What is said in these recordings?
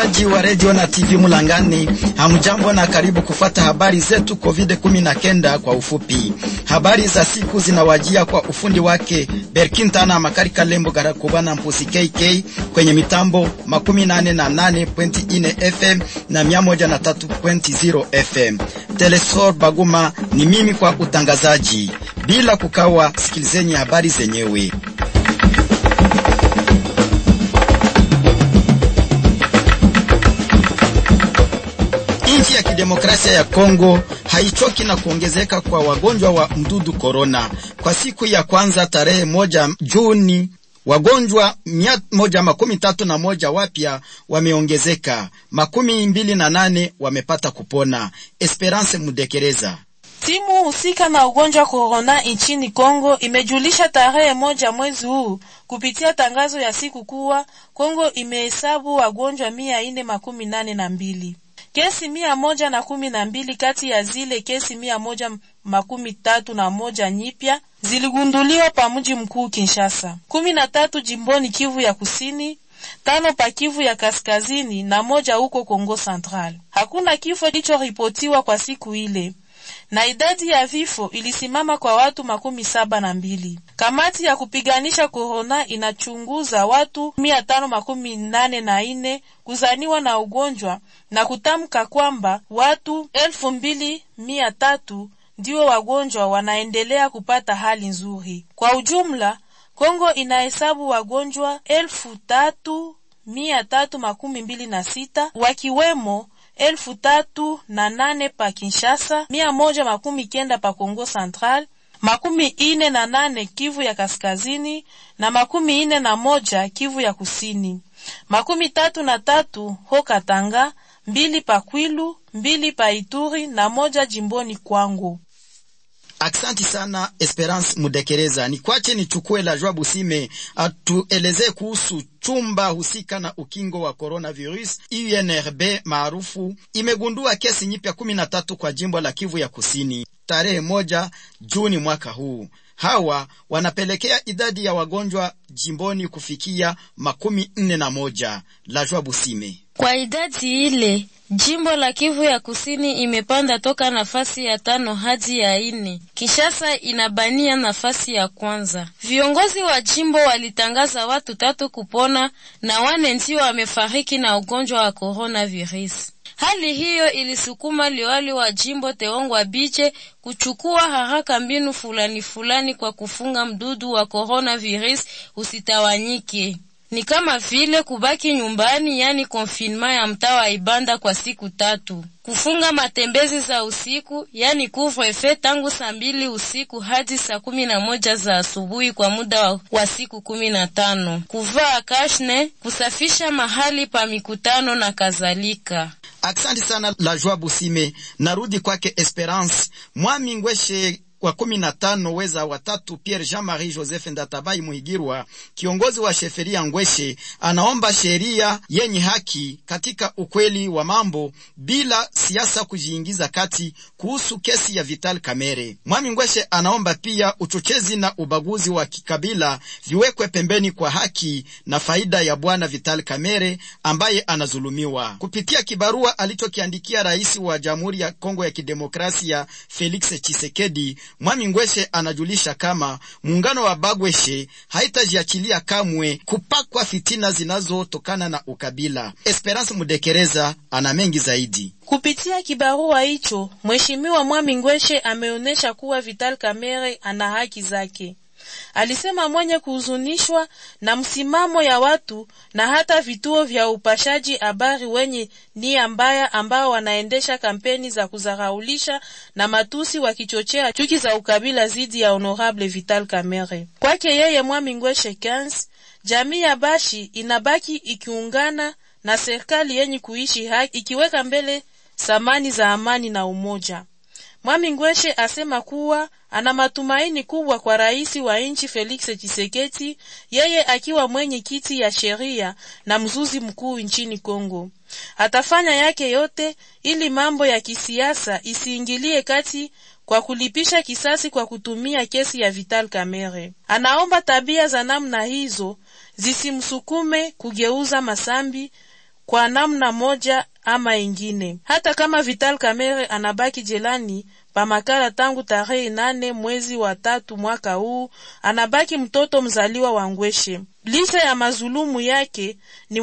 Wasikilizaji wa radio na TV Mulangani, hamjambo na karibu kufata habari zetu COVID-19 kwa ufupi. Habari za siku zinawajia kwa ufundi wake Berkintana Makarika Lembo Garakubana Mpusi KK kwenye mitambo 88.4 FM na 103.0 FM. Telesor Baguma ni mimi kwa utangazaji. Bila kukawa, sikilizeni habari zenyewe. Nchi ya kidemokrasia ya Kongo haichoki na kuongezeka kwa wagonjwa wa mdudu corona. Kwa siku ya kwanza tarehe 1 Juni, wagonjwa 131 wapya wameongezeka, 28 wamepata kupona. Esperance Mudekereza. Timu husika na ugonjwa corona nchini Kongo imejulisha tarehe 1 mwezi huu kupitia tangazo ya siku kuwa Kongo imehesabu wagonjwa 482. Kesi 112 kati ya zile kesi 131 nyipya ziligunduliwa pa mji mkuu Kinshasa. 13 jimboni Kivu ya Kusini, 5 pa Kivu ya Kaskazini na 1 huko Kongo Central. Hakuna kifo kilichoripotiwa kwa siku ile, na idadi ya vifo ilisimama kwa watu 72. Kamati ya kupiganisha corona inachunguza watu 584 kuzaniwa na ugonjwa na kutamka kwamba watu 2300 ndio wagonjwa wanaendelea kupata hali nzuri. Kwa ujumla, Kongo inahesabu wagonjwa 3326 wakiwemo 3008 pa Kinshasa, 119 pa Kongo Central, 48 Kivu ya Kaskazini na 41 Kivu ya Kusini, 33 ho Katanga, 2 pa Kwilu, 2 pa Ituri na 1 jimboni Kwango. Aksanti sana Esperance Mudekereza. Ni kwache nichukue la Joa Busime atueleze kuhusu chumba husika na ukingo wa coronavirus. UNRB maarufu imegundua kesi nyipya 13 kwa jimbo la Kivu ya Kusini tarehe 1 Juni mwaka huu. Hawa wanapelekea idadi ya wagonjwa jimboni kufikia 41. La Joa Busime. Kwa idadi ile, jimbo la Kivu ya Kusini imepanda toka nafasi ya 5 hadi ya 4. Kinshasa inabania nafasi ya kwanza. Viongozi wa jimbo walitangaza watu 3 kupona na 4 ndio wamefariki na ugonjwa wa coronavirus. Hali hiyo ilisukuma liwali wa jimbo Teongwa Biche kuchukua haraka mbinu fulani kwa kufunga mdudu wa coronavirus usitawanyike. Ni kama vile kubaki nyumbani, yani confinement ya mtaa wa Ibanda kwa siku 3. Kufunga matembezi za usiku, yani couvre-feu tangu saa 2 usiku hadi saa 11 za asubuhi kwa muda wa siku 15. Kuvaa kashne, kusafisha mahali pa mikutano na kadhalika. Asante sana La Joa Busime. Narudi kwake Esperance. Mwami Ngweshe kwa 15 weza watatu Pierre Jean-Marie Joseph Ndatabai Muhigirwa, kiongozi wa sheferia Ngweshe, anaomba sheria yenye haki katika ukweli wa mambo bila siasa kujiingiza kati kuhusu kesi ya Vital Kamerhe. Mwami Ngweshe anaomba pia uchochezi na ubaguzi wa kikabila viwekwe pembeni kwa haki na faida ya bwana Vital Kamerhe ambaye anazulumiwa. Kupitia kibarua alichokiandikia rais wa Jamhuri ya Kongo ya Kidemokrasia Felix Tshisekedi, Mwami Ngweshe anajulisha kama muungano wa Bagweshe haitajiachilia kamwe kupakwa fitina zinazotokana na ukabila. Esperance Mudekereza ana mengi zaidi. Kupitia kibarua hicho, Mheshimiwa Mwami Ngweshe ameonesha kuwa Vital Kamerhe ana haki zake. Alisema mwenye kuhuzunishwa na msimamo ya watu na hata vituo vya upashaji habari wenye nia mbaya ambao wanaendesha kampeni za kuzaraulisha na matusi wakichochea chuki za ukabila zidi ya Honorable Vital Kamerhe. Kwake yeye Mwami Ngweshe 15, jamii ya Bashi inabaki ikiungana na serikali yenye kuishi haki ikiweka mbele samani za amani na umoja. Mwami Ngweshe asema kuwa ana matumaini kubwa kwa rais wa nchi Felix Tshisekedi, yeye akiwa mwenye kiti ya sheria na mzuzi mkuu nchini Kongo. Atafanya yake yote ili mambo ya kisiasa isiingilie kati kwa kulipisha kisasi kwa kutumia kesi ya Vital Kamerhe. Anaomba tabia za namna hizo zisimsukume kugeuza masambi kwa namna moja ama ingine. Hata kama Vital Kamerhe anabaki jelani pa Makala tangu tarehe 8 mwezi wa 3 mwaka huu, anabaki mtoto mzaliwa wa Ngweshe. Licha ya mazulumu yake,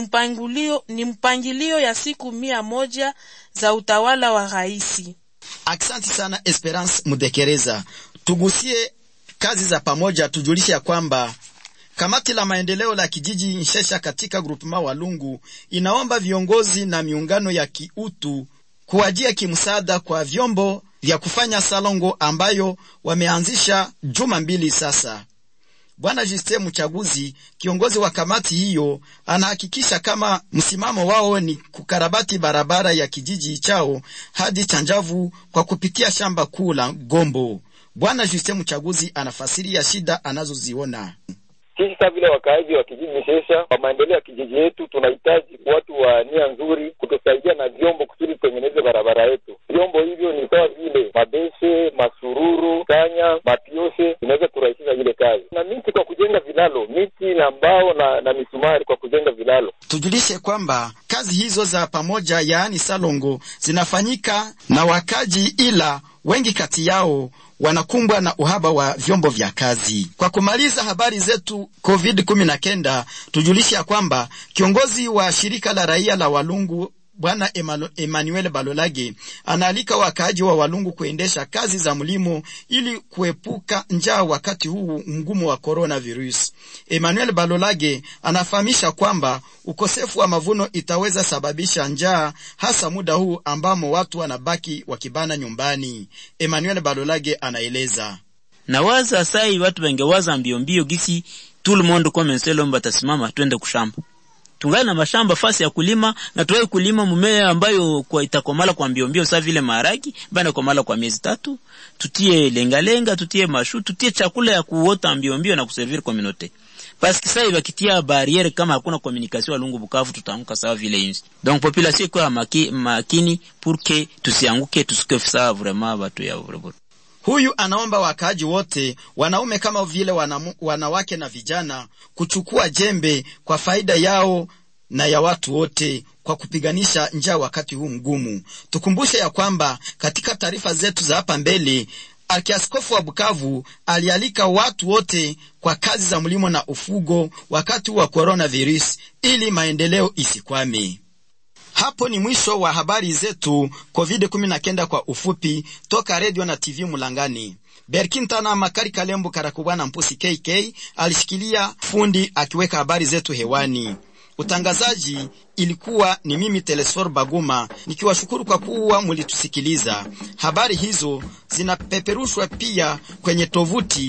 ni mpangilio ya siku 100 za utawala wa raisi. Aksanti sana Esperance Mudekereza. Tugusie kazi za pamoja. Tujulishe ya kwamba kamati la maendeleo la kijiji Nshesha katika grupema Walungu inaomba viongozi na miungano ya kiutu kuwajia kimsaada kwa vyombo vya kufanya salongo ambayo wameanzisha juma 2 sasa. Bwana Justin Mchaguzi, kiongozi wa kamati hiyo, anahakikisha kama msimamo wao ni kukarabati barabara ya kijiji chao hadi Chanjavu kwa kupitia shamba kuu la Gombo. Bwana Justin Mchaguzi anafasiria shida anazoziona. Sisi kama vile wakaaji wa kijiji Nshesha, kwa maendeleo ya kijiji yetu tunahitaji watu wa nia nzuri kutusaidia na vyombo kusudi tutengeneze barabara yetu. Vyombo hivyo ni sawa vile mabeshe, masururu, kanya, mapioshe, inaweza kurahisisha ile kazi. Na miti kwa kujenga vilalo, miti na mbao na misumari kwa kujenga vilalo. Tujulishe kwamba kazi hizo za pamoja yaani salongo zinafanyika na wakaji, ila wengi kati yao wanakumbwa na uhaba wa vyombo vya kazi. Kwa kumaliza habari zetu COVID-19, tujulishe kwamba kiongozi wa shirika la raia la Walungu Bwana Emmanuel Balolage anaalika wakaaji wa Walungu kuendesha kazi za mlimo ili kuepuka njaa wakati huu mgumu wa coronavirus. Emmanuel Balolage anafahamisha kwamba ukosefu wa mavuno itaweza sababisha njaa, hasa muda huu ambamo watu wanabaki wakibana nyumbani. Emmanuel Balolage anaeleza. Na waza sai watu wengewaza mbio gisi tout le monde commence lomba tasimama twende kushamba. Tungana na mashamba fasi ya kulima na tuwe kulima mumea ambayo kwa itakomala kwa mbio sawa vile maharagi bana komala kwa miezi 3, tutie lenga, tutie mashu, tutie chakula ya kuota mbio na kuservir community. Parce que ça ibakitia barriere kama hakuna communication Walungu Bukavu tutaanguka sawa vile hivi. Donc population kwa makini pour que tusianguke, tusikefu sawa vraiment watu ya vraiment. Huyu anaomba wakaaji wote, wanaume kama vile wanawake na vijana, kuchukua jembe kwa faida yao na ya watu wote kwa kupiganisha njaa wakati huu mgumu. Tukumbushe ya kwamba katika taarifa zetu za hapa mbele, Arkiaskofu wa Bukavu alialika watu wote kwa kazi za mlimo na ufugo wakati wa coronavirus ili maendeleo isikwame. Hapo ni mwisho wa habari zetu COVID-19 kwa ufupi toka radio na TV Mulangani. Berkintana Makari Kalembo Karakubana Mpusi KK alishikilia fundi akiweka habari zetu hewani. Utangazaji ilikuwa ni mimi Telesfor Baguma, nikiwashukuru kwa kuwa mulitusikiliza. Habari hizo zinapeperushwa pia kwenye tovuti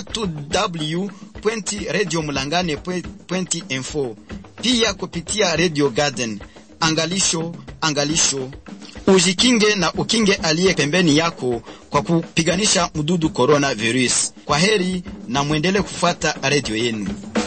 www.radiomulangane.info, pia kupitia Radio Garden. Angalisho, ujikinge na ukinge aliye pembeni yako kwa kupiganisha mdudu coronavirus. Kwa heri na muendelee kufuata radio yenu.